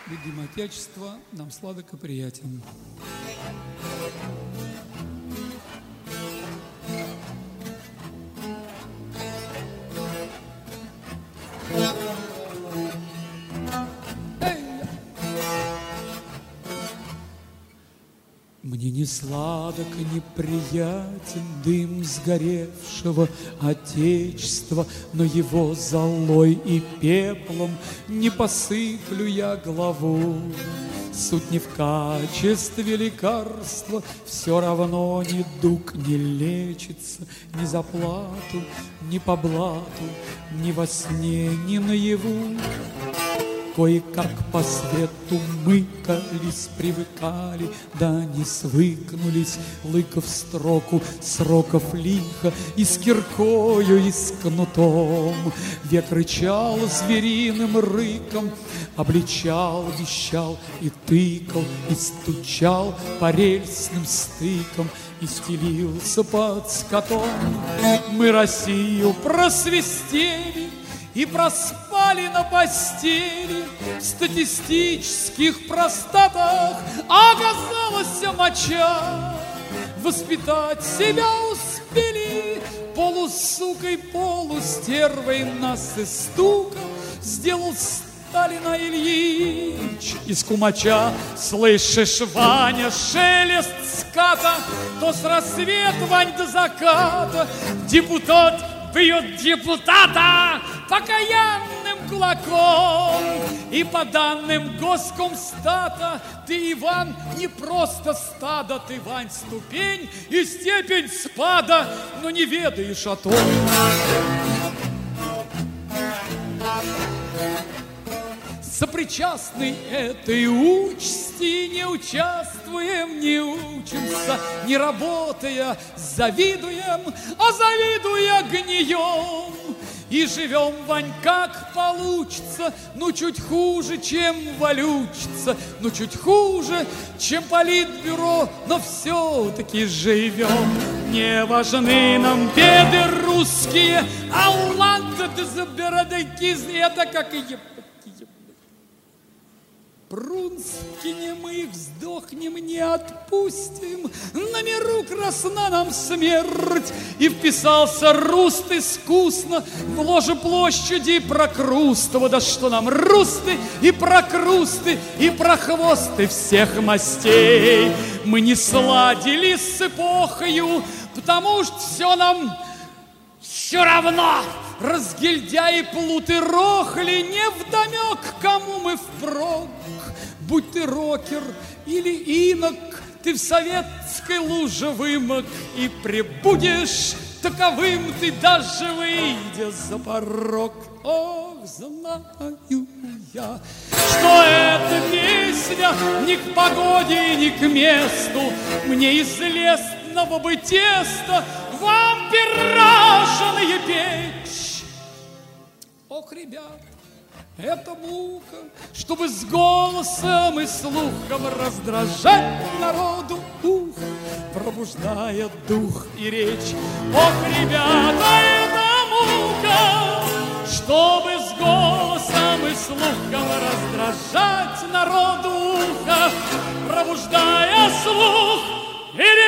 Ведь дым Отечества нам сладок и приятен. Мне не сладок и неприятен дым сгоревшего Отечества, но его золой и пеплом не посыплю я главу. Суть не в качестве лекарства, все равно недуг не лечится ни за плату, ни по блату, ни во сне, ни наяву. Кое-как по свету мыкались, привыкали, да не свыкнулись, лыка в строку, сроков лихо, и с киркою, и с кнутом. Век рычал звериным рыком, обличал, вещал и тыкал, и стучал по рельсным стыкам, и стелился под скотом. Мы Россию просвистели и проспали на постели, в статистических простатах оказалась моча. Воспитать себя успели, полусукой, полустервой нас из стука сделал Сталина Ильич. Из кумача слышишь, Ваня, шелест ската, то с рассвета, Вань, до заката депутат бьет депутата покаянным кулаком. И по данным Госкомстата ты, Иван, не просто стадо, ты, Вань, ступень и степень спада, но не ведаешь о том. Сопричастны этой участи, не участвуем, не учимся, не работая, завидуем, а завидуя гнием. И живем, Вань, как получится, ну чуть хуже, чем валючится, ну чуть хуже, чем политбюро, но все-таки живем. Не важны нам беды русские, а ладно, да заберадайкизни, это как и Прунскине мы их вздохнем, не отпустим, на миру красна нам смерть. И вписался Руст искусно в ложе площади Прокрустова. Да что нам Русты и Прокрусты и Прохвосты всех мастей. Мы не сладили с эпохою, потому что все нам все равно. Разгильдяи, плуты, рохли, невдомек, кому мы впрок. Будь ты рокер или инок, ты в советской луже вымок, и пребудешь таковым ты, даже выйдя за порог. Ох, знаю я, что эта песня ни к погоде, ни к месту. Мне из лесного бы теста вам пирожные печь. Ох, ребят, это мука, чтобы с голосом и слухом раздражать народу ухо, пробуждая дух и речь. Ох, ребята, это мука, чтобы с голосом и слухом раздражать народу ухо, пробуждая слух и речь.